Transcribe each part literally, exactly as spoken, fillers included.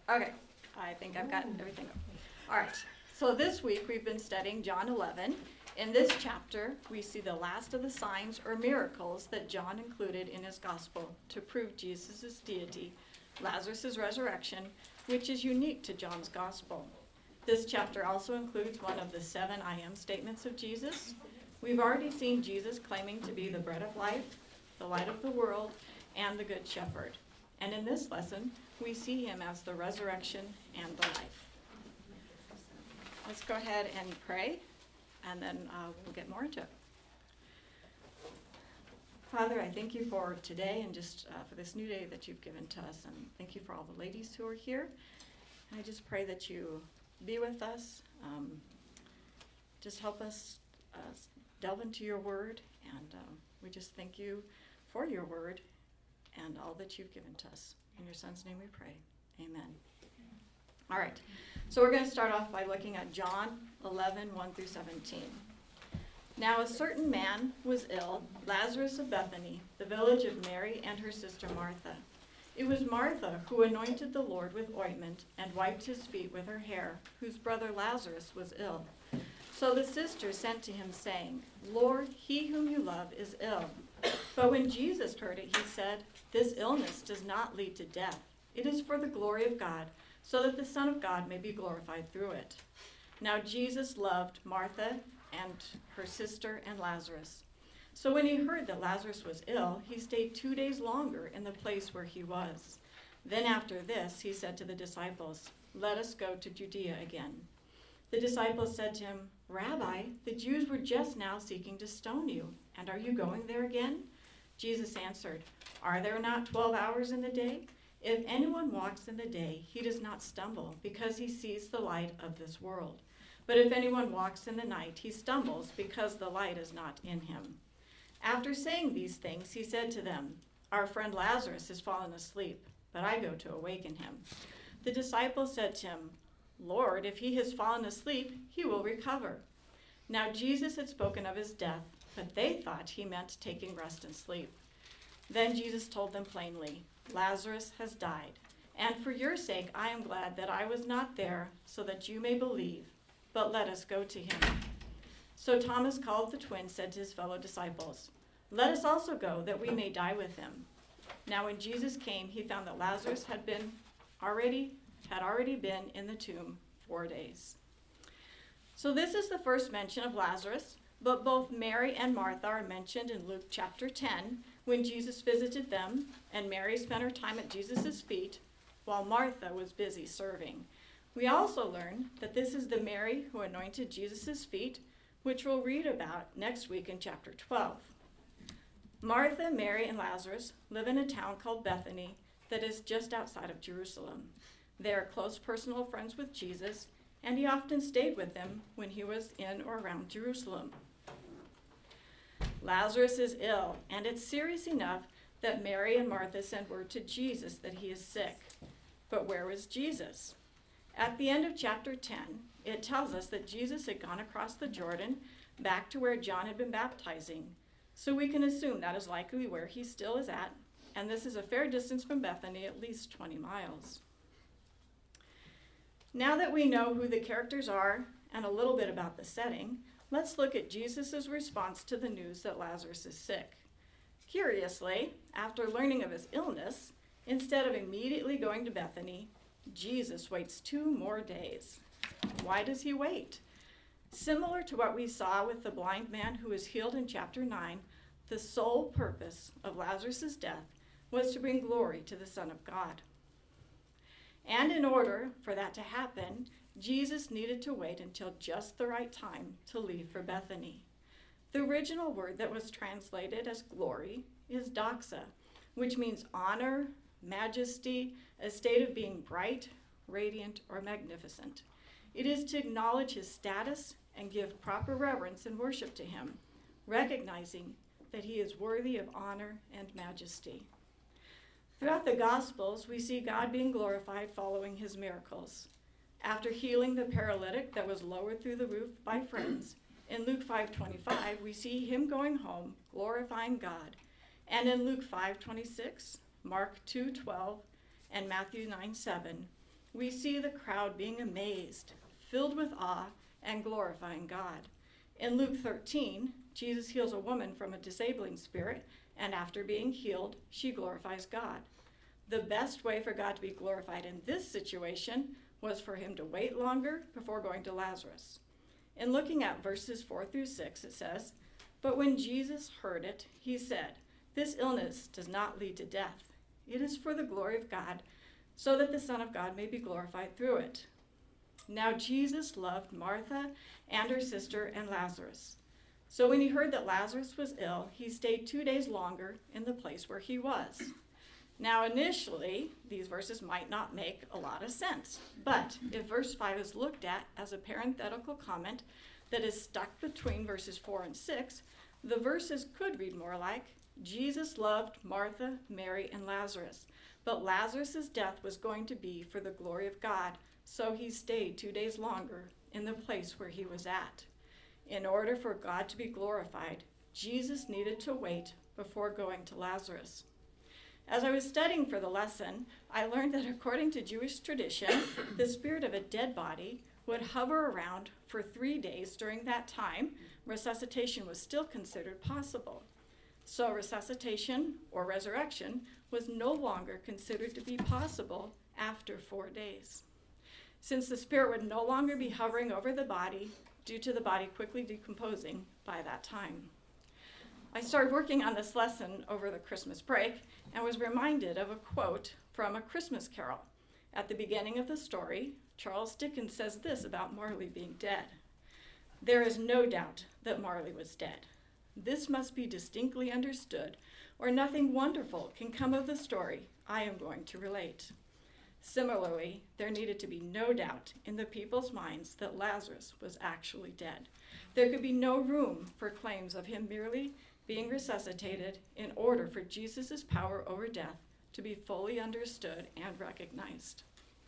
Okay, I think I've got everything. All right, so this week we've been studying John eleven. In this chapter, we see the last of the signs or miracles that John included in his gospel to prove Jesus' deity, Lazarus' resurrection, which is unique to John's gospel. This chapter also includes one of the seven I am statements of Jesus. We've already seen Jesus claiming to be the bread of life, the light of the world, and the good shepherd. And in this lesson, we see him as the resurrection and the life. Let's go ahead and pray, and then uh, we'll get more into it. Father, I thank you for today and just uh, for this new day that you've given to us. And thank you for all the ladies who are here. And I just pray that you be with us. Um, just help us uh, delve into your word. And um, we just thank you for your word and all that you've given to us. In your son's name we pray. Amen. All right. So we're going to start off by looking at John eleven, one through seventeen. Now a certain man was ill, Lazarus of Bethany, the village of Mary and her sister Martha. It was Martha who anointed the Lord with ointment and wiped his feet with her hair, whose brother Lazarus was ill. So the sisters sent to him, saying, Lord, he whom you love is ill. But when Jesus heard it, he said, This illness does not lead to death. It is for the glory of God, so that the Son of God may be glorified through it. Now Jesus loved Martha and her sister and Lazarus. So when he heard that Lazarus was ill, he stayed two days longer in the place where he was. Then after this, he said to the disciples, Let us go to Judea again. The disciples said to him, Rabbi, the Jews were just now seeking to stone you, and are you going there again? Jesus answered, Are there not twelve hours in the day? If anyone walks in the day, he does not stumble, because he sees the light of this world. But if anyone walks in the night, he stumbles, because the light is not in him. After saying these things, he said to them, Our friend Lazarus has fallen asleep, but I go to awaken him. The disciples said to him, Lord, if he has fallen asleep, he will recover. Now Jesus had spoken of his death, but they thought he meant taking rest and sleep. Then Jesus told them plainly, Lazarus has died, and for your sake I am glad that I was not there, so that you may believe. But let us go to him. So Thomas, called the twin, said to his fellow disciples, Let us also go, that we may die with him. Now when Jesus came, he found that Lazarus had been already had already been in the tomb four days. So this is the first mention of Lazarus, but both Mary and Martha are mentioned in Luke chapter ten, when Jesus visited them, and Mary spent her time at Jesus' feet, while Martha was busy serving. We also learn that this is the Mary who anointed Jesus' feet, which we'll read about next week in chapter twelve. Martha, Mary, and Lazarus live in a town called Bethany that is just outside of Jerusalem. They are close personal friends with Jesus, and he often stayed with them when he was in or around Jerusalem. Lazarus is ill, and it's serious enough that Mary and Martha send word to Jesus that he is sick. But where was Jesus? At the end of chapter ten, it tells us that Jesus had gone across the Jordan back to where John had been baptizing. So we can assume that is likely where he still is at, and this is a fair distance from Bethany, at least twenty miles. Now that we know who the characters are and a little bit about the setting, let's look at Jesus' response to the news that Lazarus is sick. Curiously, after learning of his illness, instead of immediately going to Bethany, Jesus waits two more days. Why does he wait? Similar to what we saw with the blind man who was healed in chapter nine, the sole purpose of Lazarus' death was to bring glory to the Son of God. And in order for that to happen, Jesus needed to wait until just the right time to leave for Bethany. The original word that was translated as glory is doxa, which means honor, majesty, a state of being bright, radiant, or magnificent. It is to acknowledge his status and give proper reverence and worship to him, recognizing that he is worthy of honor and majesty. Throughout the Gospels, we see God being glorified following his miracles. After healing the paralytic that was lowered through the roof by friends, in Luke five twenty-five, we see him going home, glorifying God. And in Luke five twenty-six, Mark two twelve, and Matthew nine seven, we see the crowd being amazed, filled with awe, and glorifying God. In Luke thirteen, Jesus heals a woman from a disabling spirit, and after being healed, she glorifies God. The best way for God to be glorified in this situation was for him to wait longer before going to Lazarus. In looking at verses four through six, it says, "But when Jesus heard it, he said, 'This illness does not lead to death. It is for the glory of God, so that the Son of God may be glorified through it.' Now Jesus loved Martha and her sister and Lazarus. So when he heard that Lazarus was ill, he stayed two days longer in the place where he was." Now initially, these verses might not make a lot of sense, but if verse five is looked at as a parenthetical comment that is stuck between verses four and six, the verses could read more like, Jesus loved Martha, Mary, and Lazarus, but Lazarus' death was going to be for the glory of God, so he stayed two days longer in the place where he was at. In order for God to be glorified, Jesus needed to wait before going to Lazarus. As I was studying for the lesson, I learned that according to Jewish tradition, the spirit of a dead body would hover around for three days. During that time, resuscitation was still considered possible. So resuscitation or resurrection was no longer considered to be possible after four days. Since the spirit would no longer be hovering over the body due to the body quickly decomposing by that time. I started working on this lesson over the Christmas break and was reminded of a quote from A Christmas Carol. At the beginning of the story, Charles Dickens says this about Marley being dead. "There is no doubt that Marley was dead. This must be distinctly understood, or nothing wonderful can come of the story I am going to relate." Similarly, there needed to be no doubt in the people's minds that Lazarus was actually dead. There could be no room for claims of him merely being resuscitated in order for Jesus' power over death to be fully understood and recognized.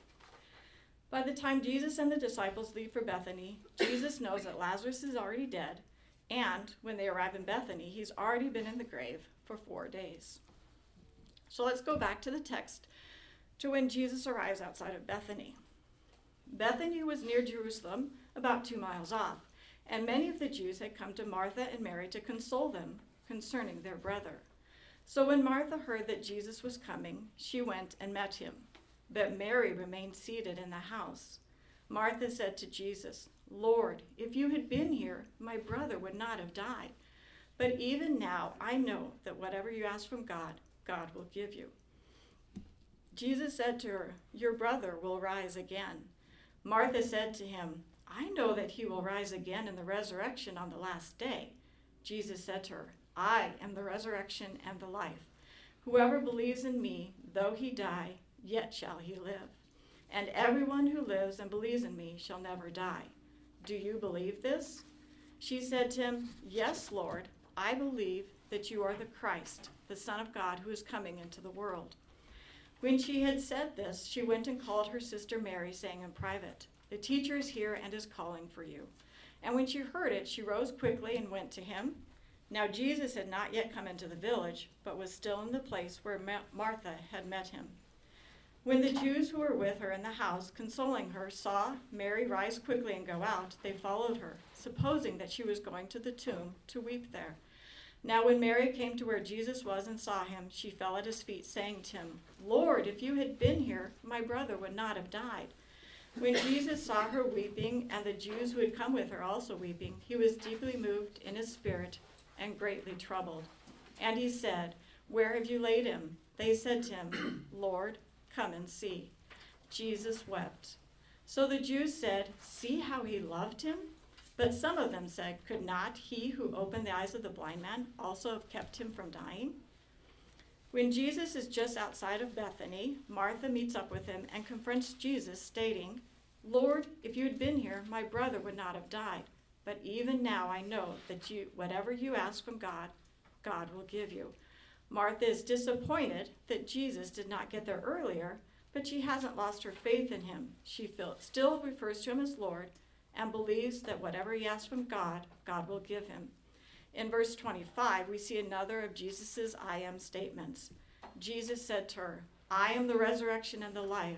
By the time Jesus and the disciples leave for Bethany, Jesus knows that Lazarus is already dead, and when they arrive in Bethany, he's already been in the grave for four days. So let's go back to the text to when Jesus arrives outside of Bethany. Bethany was near Jerusalem, about two miles off, and many of the Jews had come to Martha and Mary to console them concerning their brother. So when Martha heard that Jesus was coming, she went and met him, but Mary remained seated in the house. Martha said to Jesus, "Lord, if you had been here, my brother would not have died. But even now I know that whatever you ask from God, God will give you." Jesus said to her, "Your brother will rise again." Martha said to him, "I know that he will rise again in the resurrection on the last day." Jesus said to her, "I am the resurrection and the life. Whoever believes in me, though he die, yet shall he live. And everyone who lives and believes in me shall never die. Do you believe this?" She said to him, "Yes, Lord, I believe that you are the Christ, the Son of God, who is coming into the world." When she had said this, she went and called her sister Mary, saying in private, "The teacher is here and is calling for you." And when she heard it, she rose quickly and went to him. Now Jesus had not yet come into the village, but was still in the place where Ma- Martha had met him. When the Jews who were with her in the house, consoling her, saw Mary rise quickly and go out, they followed her, supposing that she was going to the tomb to weep there. Now when Mary came to where Jesus was and saw him, she fell at his feet, saying to him, "Lord, if you had been here, my brother would not have died." When Jesus saw her weeping, and the Jews who had come with her also weeping, he was deeply moved in his spirit and greatly troubled. And he said, "Where have you laid him?" They said to him, "Lord, come and see." Jesus wept. So the Jews said, "See how he loved him?" But some of them said, "Could not he who opened the eyes of the blind man also have kept him from dying?" When Jesus is just outside of Bethany, Martha meets up with him and confronts Jesus, stating, "Lord, if you had been here, my brother would not have died. But even now I know that you, whatever you ask from God, God will give you." Martha is disappointed that Jesus did not get there earlier, but she hasn't lost her faith in him. She feel, still refers to him as Lord and believes that whatever he asks from God, God will give him. In verse twenty-five, we see another of Jesus' I am statements. Jesus said to her, "I am the resurrection and the life.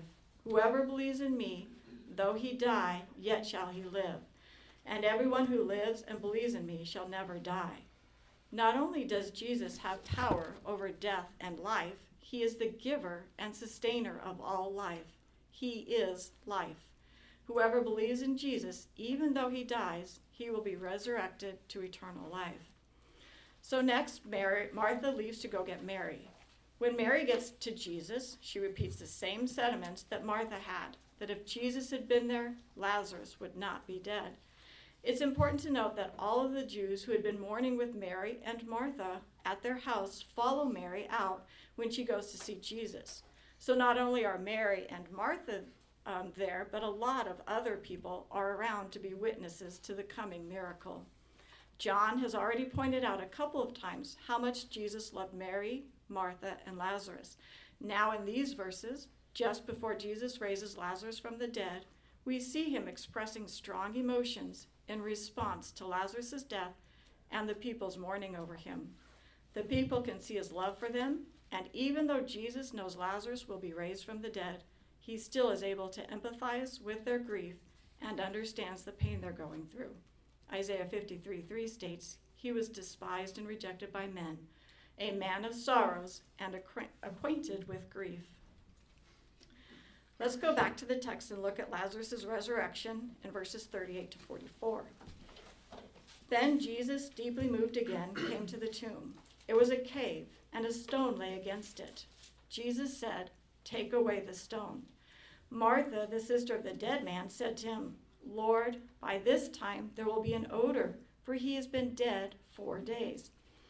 Whoever believes in me, though he die, yet shall he live. And everyone who lives and believes in me shall never die. Not only does Jesus have power over death and life, he is the giver and sustainer of all life. He is life. Whoever believes in Jesus, even though he dies, he will be resurrected to eternal life. So next, Mary, Martha leaves to go get Mary. When Mary gets to Jesus, she repeats the same sentiments that Martha had, that if Jesus had been there, Lazarus would not be dead. It's important to note that all of the Jews who had been mourning with Mary and Martha at their house follow Mary out when she goes to see Jesus. So not only are Mary and Martha um, there, but a lot of other people are around to be witnesses to the coming miracle. John has already pointed out a couple of times how much Jesus loved Mary, Martha, and Lazarus. Now in these verses, just before Jesus raises Lazarus from the dead, we see him expressing strong emotions in response to Lazarus' death and the people's mourning over him. The people can see his love for them, and even though Jesus knows Lazarus will be raised from the dead, he still is able to empathize with their grief and understands the pain they're going through. Isaiah fifty-three three states, "He was despised and rejected by men, a man of sorrows and acquainted with grief." Let's go back to the text and look at Lazarus' resurrection in verses thirty-eight to forty-four. Then Jesus, deeply moved again, came to the tomb. It was a cave, and a stone lay against it. Jesus said, "Take away the stone." Martha, the sister of the dead man, said to him, "Lord, by this time there will be an odor, for he has been dead four days."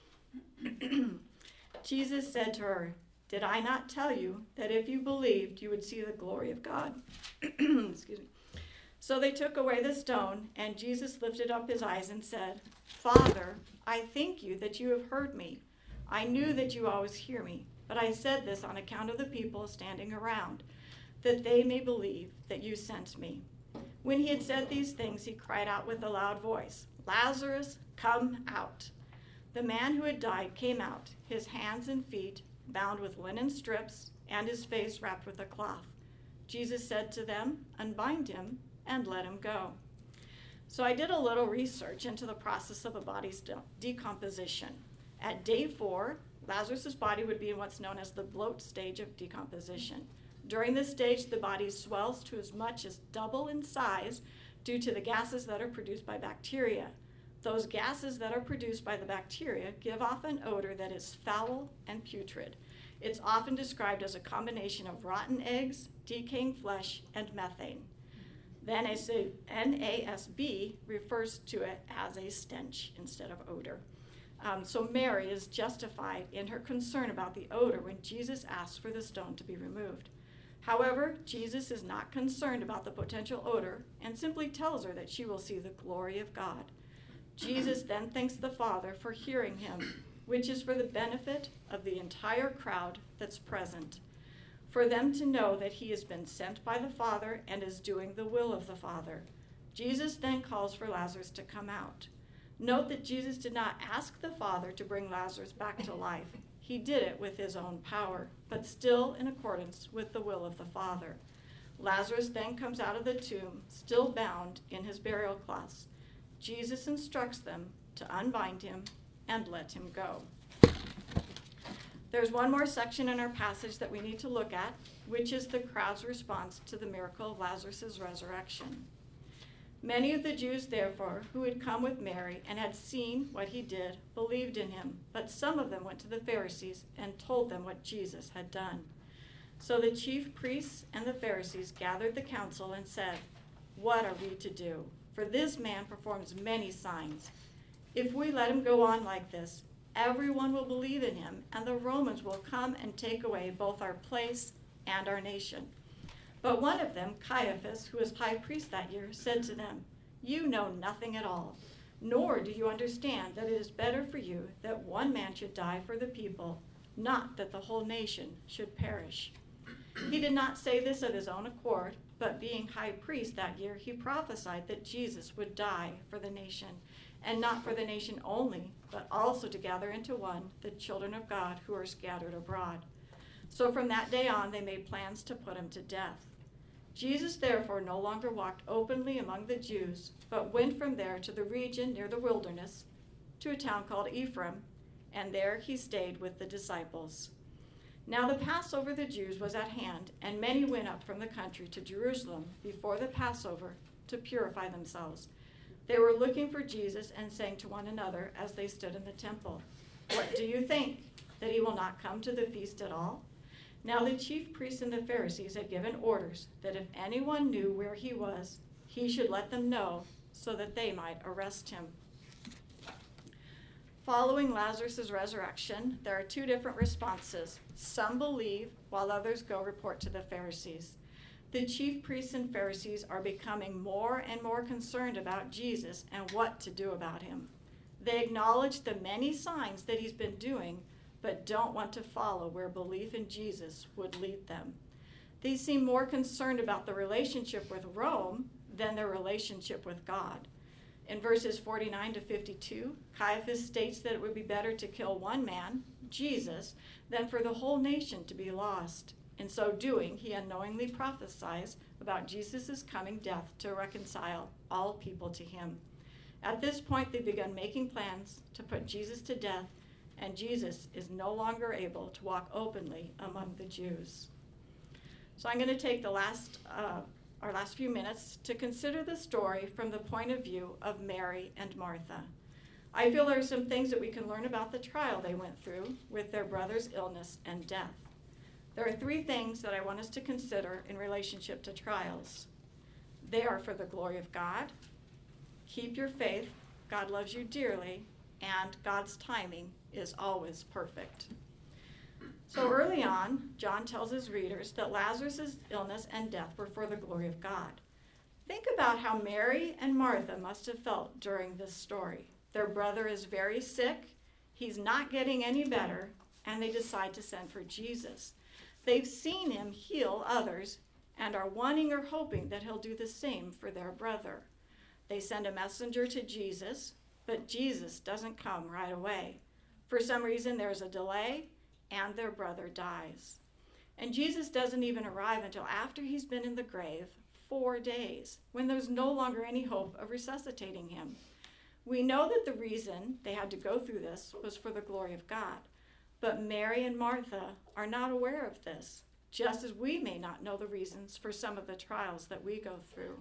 Jesus said to her, "Did I not tell you that if you believed, you would see the glory of God?" Excuse me. So they took away the stone, and Jesus lifted up his eyes and said, "Father, I thank you that you have heard me. I knew that you always hear me, but I said this on account of the people standing around, that they may believe that you sent me." When he had said these things, he cried out with a loud voice, "Lazarus, come out." The man who had died came out, his hands and feet bound with linen strips, and his face wrapped with a cloth. Jesus said to them, "Unbind him and let him go." So I did a little research into the process of a body's de- decomposition. At day four, Lazarus' body would be in what's known as the bloat stage of decomposition. During this stage, the body swells to as much as double in size due to the gases that are produced by bacteria. Those gases that are produced by the bacteria give off an odor that is foul and putrid. It's often described as a combination of rotten eggs, decaying flesh, and methane. Then N A S B refers to it as a stench instead of odor. Um, so Mary is justified in her concern about the odor when Jesus asks for the stone to be removed. However, Jesus is not concerned about the potential odor and simply tells her that she will see the glory of God. Jesus then thanks the Father for hearing him, which is for the benefit of the entire crowd that's present, for them to know that he has been sent by the Father and is doing the will of the Father. Jesus then calls for Lazarus to come out. Note that Jesus did not ask the Father to bring Lazarus back to life. He did it with his own power, but still in accordance with the will of the Father. Lazarus then comes out of the tomb, still bound in his burial cloths. Jesus instructs them to unbind him and let him go. There's one more section in our passage that we need to look at, which is the crowd's response to the miracle of Lazarus' resurrection. Many of the Jews, therefore, who had come with Mary and had seen what he did, believed in him, but some of them went to the Pharisees and told them what Jesus had done. So the chief priests and the Pharisees gathered the council and said, "What are we to do? For this man performs many signs. If we let him go on like this, everyone will believe in him, and the Romans will come and take away both our place and our nation." But one of them, Caiaphas, who was high priest that year, said to them, "You know nothing at all, nor do you understand that it is better for you that one man should die for the people, not that the whole nation should perish." He did not say this of his own accord, but being high priest that year, he prophesied that Jesus would die for the nation, and not for the nation only, but also to gather into one the children of God who are scattered abroad. So from that day on, they made plans to put him to death. Jesus therefore no longer walked openly among the Jews, but went from there to the region near the wilderness, to a town called Ephraim, and there he stayed with the disciples. Now the Passover of the Jews was at hand, and many went up from the country to Jerusalem before the Passover to purify themselves. They were looking for Jesus and saying to one another as they stood in the temple, "What do you think, that he will not come to the feast at all?" Now the chief priests and the Pharisees had given orders that if anyone knew where he was, he should let them know so that they might arrest him. Following Lazarus' resurrection, there are two different responses. Some believe, while others go report to the Pharisees. The chief priests and Pharisees are becoming more and more concerned about Jesus and what to do about him. They acknowledge the many signs that he's been doing, but don't want to follow where belief in Jesus would lead them. They seem more concerned about the relationship with Rome than their relationship with God. In verses forty-nine to fifty-two, Caiaphas states that it would be better to kill one man, Jesus, than for the whole nation to be lost. In so doing, he unknowingly prophesies about Jesus' coming death to reconcile all people to him. At this point, they begun making plans to put Jesus to death, and Jesus is no longer able to walk openly among the Jews. So I'm going to take the last, uh, our last few minutes to consider the story from the point of view of Mary and Martha. I feel there are some things that we can learn about the trial they went through with their brother's illness and death. There are three things that I want us to consider in relationship to trials. They are for the glory of God, keep your faith, God loves you dearly, and God's timing is always perfect. So early on, John tells his readers that Lazarus' illness and death were for the glory of God. Think about how Mary and Martha must have felt during this story. Their brother is very sick, he's not getting any better, and they decide to send for Jesus. They've seen him heal others and are wanting or hoping that he'll do the same for their brother. They send a messenger to Jesus, but Jesus doesn't come right away. For some reason, there's a delay, and their brother dies. And Jesus doesn't even arrive until after he's been in the grave four days, when there's no longer any hope of resuscitating him. We know that the reason they had to go through this was for the glory of God. But Mary and Martha are not aware of this, just as we may not know the reasons for some of the trials that we go through.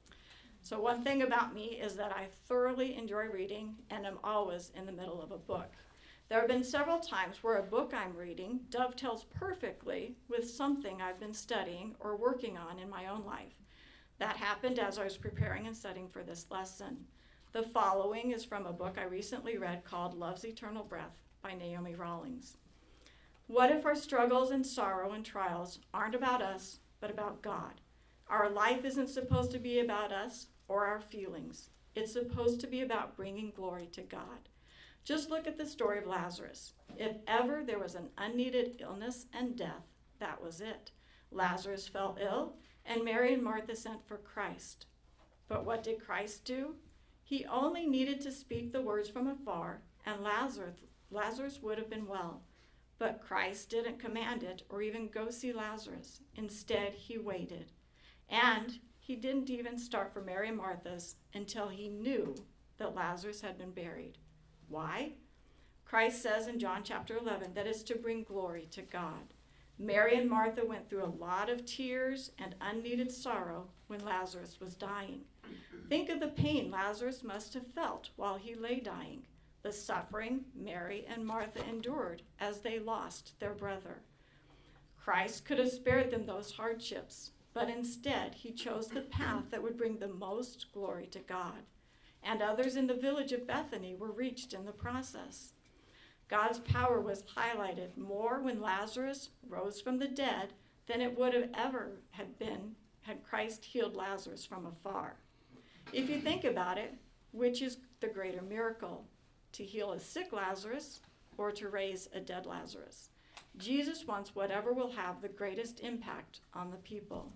So one thing about me is that I thoroughly enjoy reading and am always in the middle of a book. There have been several times where a book I'm reading dovetails perfectly with something I've been studying or working on in my own life. That happened as I was preparing and studying for this lesson. The following is from a book I recently read called Love's Eternal Breath by Naomi Rawlings. What if our struggles and sorrow and trials aren't about us, but about God? Our life isn't supposed to be about us or our feelings. It's supposed to be about bringing glory to God. Just look at the story of Lazarus. If ever there was an unneeded illness and death, that was it. Lazarus fell ill, and Mary and Martha sent for Christ. But what did Christ do? He only needed to speak the words from afar, and Lazarus, Lazarus would have been well. But Christ didn't command it or even go see Lazarus. Instead, he waited. And he didn't even start for Mary and Martha's until he knew that Lazarus had been buried. Why? Christ says in John chapter eleven that it's to bring glory to God. Mary and Martha went through a lot of tears and unneeded sorrow when Lazarus was dying. Think of the pain Lazarus must have felt while he lay dying, the suffering Mary and Martha endured as they lost their brother. Christ could have spared them those hardships, but instead he chose the path that would bring the most glory to God. And others in the village of Bethany were reached in the process. God's power was highlighted more when Lazarus rose from the dead than it would have ever had been had Christ healed Lazarus from afar. If you think about it, which is the greater miracle, to heal a sick Lazarus or to raise a dead Lazarus? Jesus wants whatever will have the greatest impact on the people.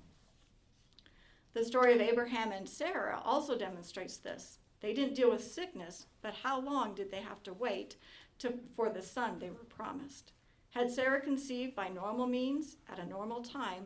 The story of Abraham and Sarah also demonstrates this. They didn't deal with sickness, but how long did they have to wait to, for the son they were promised? Had Sarah conceived by normal means at a normal time,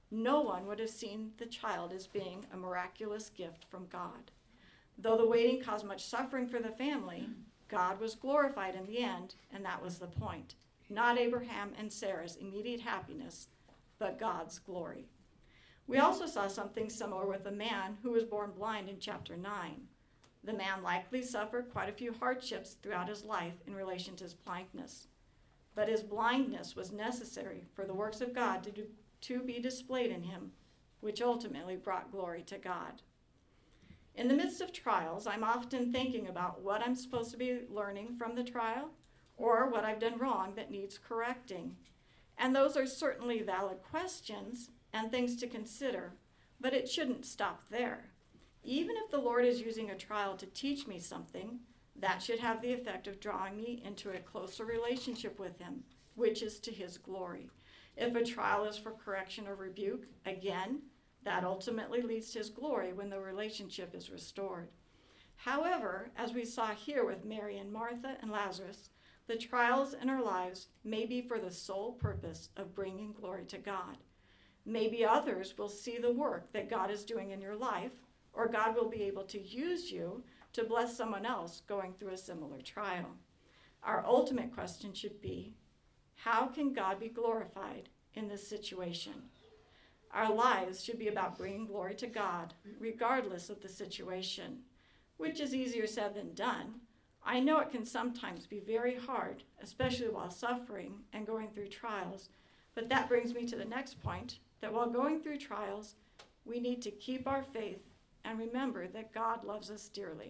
no one would have seen the child as being a miraculous gift from God. Though the waiting caused much suffering for the family, God was glorified in the end, and that was the point. Not Abraham and Sarah's immediate happiness, but God's glory. We also saw something similar with a man who was born blind in chapter nine. The man likely suffered quite a few hardships throughout his life in relation to his blindness. But his blindness was necessary for the works of God to, do, to be displayed in him, which ultimately brought glory to God. In the midst of trials, I'm often thinking about what I'm supposed to be learning from the trial, or what I've done wrong that needs correcting. And those are certainly valid questions and things to consider, but it shouldn't stop there. Even if the Lord is using a trial to teach me something, that should have the effect of drawing me into a closer relationship with him, which is to his glory. If a trial is for correction or rebuke, again, that ultimately leads to his glory when the relationship is restored. However, as we saw here with Mary and Martha and Lazarus, the trials in our lives may be for the sole purpose of bringing glory to God. Maybe others will see the work that God is doing in your life, or God will be able to use you to bless someone else going through a similar trial. Our ultimate question should be, how can God be glorified in this situation? Our lives should be about bringing glory to God, regardless of the situation, which is easier said than done. I know it can sometimes be very hard, especially while suffering and going through trials, but that brings me to the next point, that while going through trials, we need to keep our faith and remember that God loves us dearly.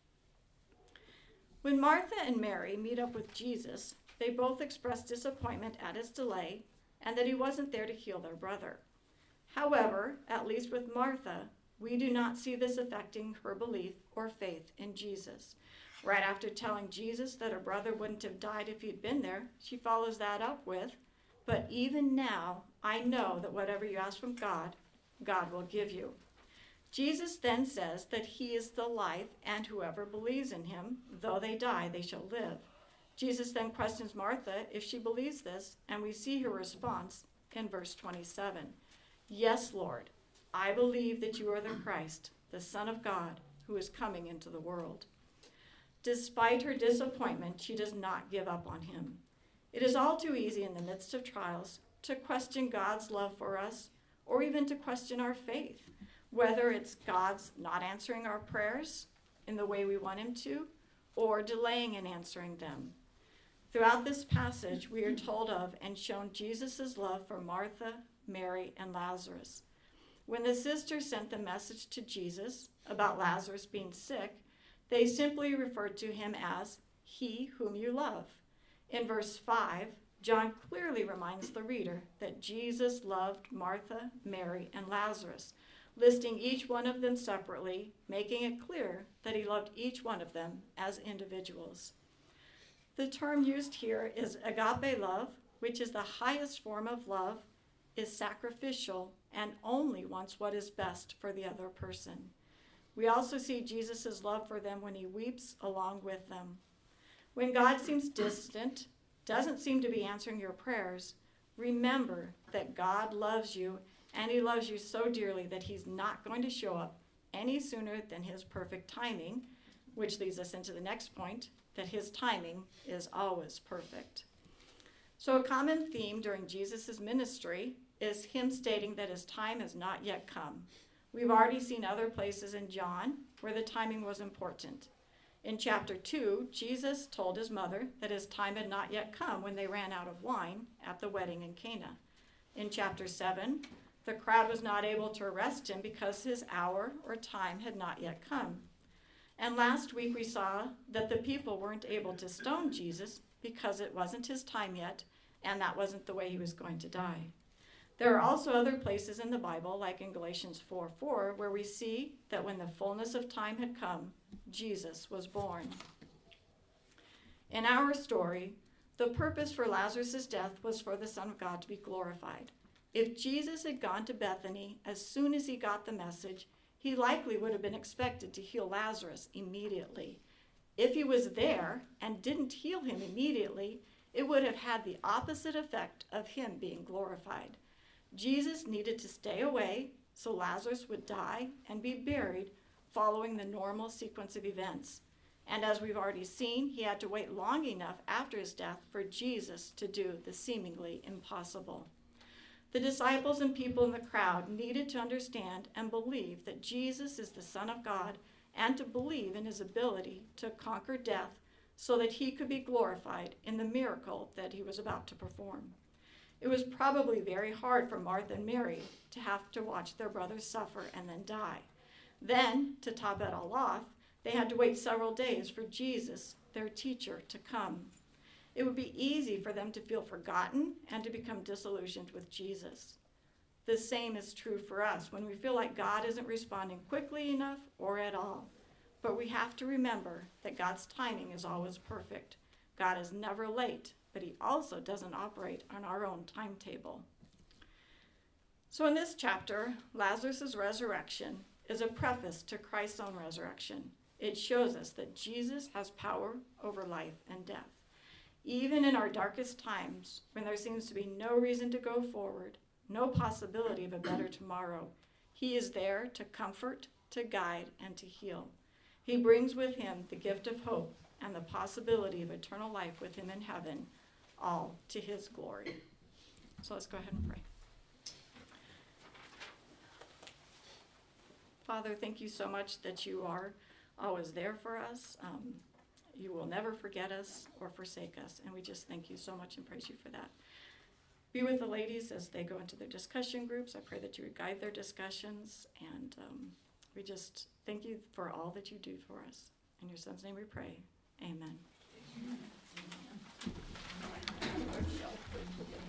When Martha and Mary meet up with Jesus, they both express disappointment at his delay and that he wasn't there to heal their brother. However, at least with Martha, we do not see this affecting her belief or faith in Jesus. Right after telling Jesus that her brother wouldn't have died if he'd been there, she follows that up with, "But even now, I know that whatever you ask from God, God will give you." Jesus then says that he is the life, and whoever believes in him, though they die, they shall live. Jesus then questions Martha if she believes this, and we see her response in verse twenty-seven. "Yes, Lord, I believe that you are the Christ, the Son of God, who is coming into the world." Despite her disappointment, she does not give up on him. It is all too easy in the midst of trials to question God's love for us, or even to question our faith, whether it's God's not answering our prayers in the way we want him to, or delaying in answering them. Throughout this passage, we are told of and shown Jesus' love for Martha, Mary, and Lazarus. When the sisters sent the message to Jesus about Lazarus being sick, they simply referred to him as he whom you love. In verse five, John clearly reminds the reader that Jesus loved Martha, Mary, and Lazarus, listing each one of them separately, making it clear that he loved each one of them as individuals. The term used here is agape love, which is the highest form of love, is sacrificial, and only wants what is best for the other person. We also see Jesus' love for them when he weeps along with them. When God seems distant, doesn't seem to be answering your prayers, remember that God loves you, and he loves you so dearly that he's not going to show up any sooner than his perfect timing, which leads us into the next point, that his timing is always perfect. So a common theme during Jesus' ministry is him stating that his time has not yet come. We've already seen other places in John where the timing was important. In chapter two, Jesus told his mother that his time had not yet come when they ran out of wine at the wedding in Cana. In chapter seven, the crowd was not able to arrest him because his hour or time had not yet come. And last week we saw that the people weren't able to stone Jesus because it wasn't his time yet, and that wasn't the way he was going to die. There are also other places in the Bible, like in Galatians four four, where we see that when the fullness of time had come, Jesus was born. In our story, the purpose for Lazarus' death was for the Son of God to be glorified. If Jesus had gone to Bethany as soon as he got the message, he likely would have been expected to heal Lazarus immediately. If he was there and didn't heal him immediately, it would have had the opposite effect of him being glorified. Jesus needed to stay away so Lazarus would die and be buried following the normal sequence of events. And as we've already seen, he had to wait long enough after his death for Jesus to do the seemingly impossible. The disciples and people in the crowd needed to understand and believe that Jesus is the Son of God and to believe in his ability to conquer death so that he could be glorified in the miracle that he was about to perform. It was probably very hard for Martha and Mary to have to watch their brother suffer and then die. Then, to top it all off, they had to wait several days for Jesus, their teacher, to come. It would be easy for them to feel forgotten and to become disillusioned with Jesus. The same is true for us when we feel like God isn't responding quickly enough or at all. But we have to remember that God's timing is always perfect. God is never late, but he also doesn't operate on our own timetable. So in this chapter, Lazarus' resurrection is a preface to Christ's own resurrection. It shows us that Jesus has power over life and death. Even in our darkest times, when there seems to be no reason to go forward, no possibility of a better tomorrow, he is there to comfort, to guide, and to heal. He brings with him the gift of hope and the possibility of eternal life with him in heaven, all to his glory. So let's go ahead and pray. Father, thank you so much that you are always there for us. Um, you will never forget us or forsake us, and we just thank you so much and praise you for that. Be with the ladies as they go into their discussion groups. I pray that you would guide their discussions, and um, we just thank you for all that you do for us. In your son's name we pray. Amen. Amen.